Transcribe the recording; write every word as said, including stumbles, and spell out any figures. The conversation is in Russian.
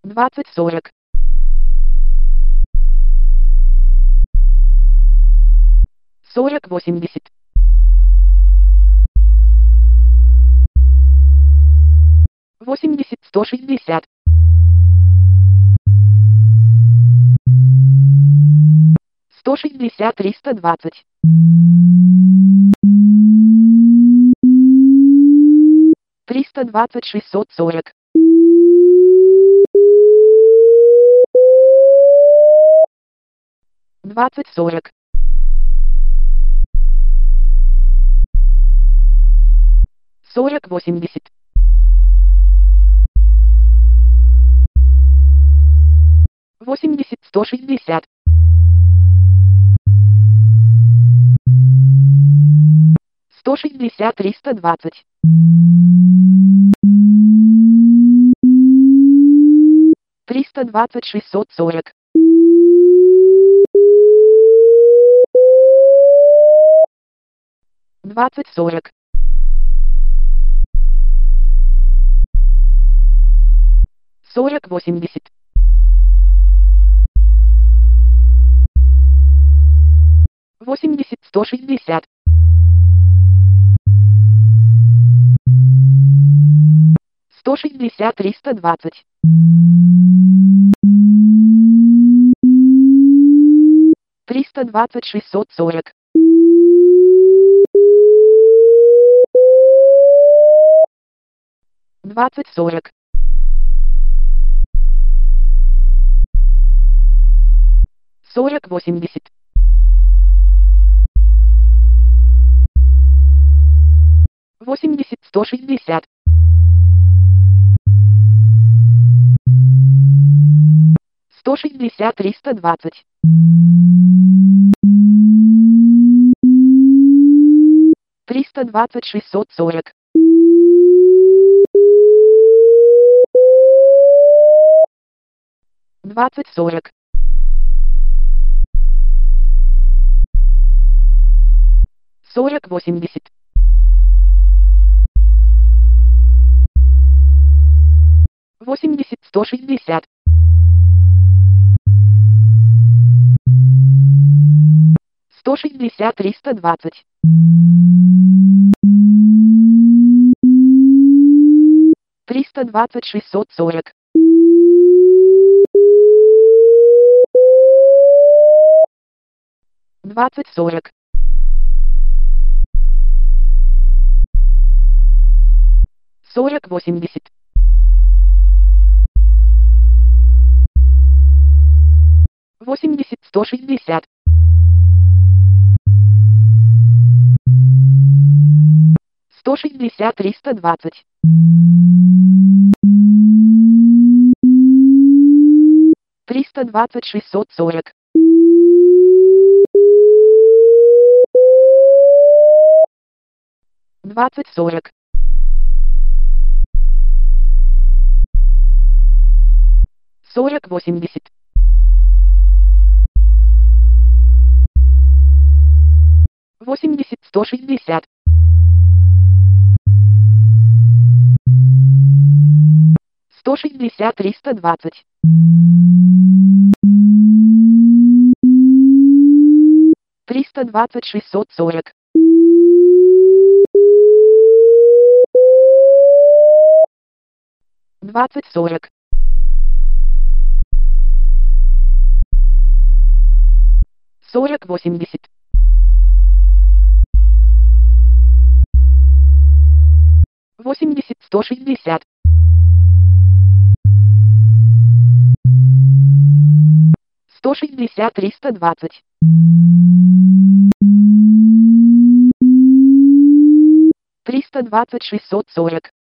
двадцать сорок. сорок восемьдесят. восемьдесят сто шестьдесят. сто шестьдесят триста двадцать. триста двадцать шестьсот сорок. двадцать сорок. сорок восемьдесят. восемьдесят сто шестьдесят. сто шестьдесят триста двадцать. триста двадцать шестьсот сорок. двадцать сорок. сорок восемьдесят. восемьдесят сто шестьдесят. сто шестьдесят триста двадцать. триста двадцать шестьсот сорок. двадцать сорок. сорок восемьдесят. восемьдесят сто шестьдесят. сто шестьдесят триста двадцать. триста двадцать шестьсот сорок. двадцать сорок. сорок восемьдесят. восемьдесят сто шестьдесят. сто шестьдесят триста двадцать. триста двадцать шестьсот сорок. двадцать сорок. сорок восемьдесят. восемьдесят сто шестьдесят. сто шестьдесят триста двадцать. триста двадцать шестьсот сорок. двадцать сорок. сорок восемьдесят. восемьдесят сто шестьдесят. сто шестьдесят триста двадцать. триста двадцать шестьсот сорок. двадцать сорок. сорок восемьдесят. восемьдесят сто шестьдесят. сто шестьдесят триста двадцать. триста двадцать шестьсот сорок.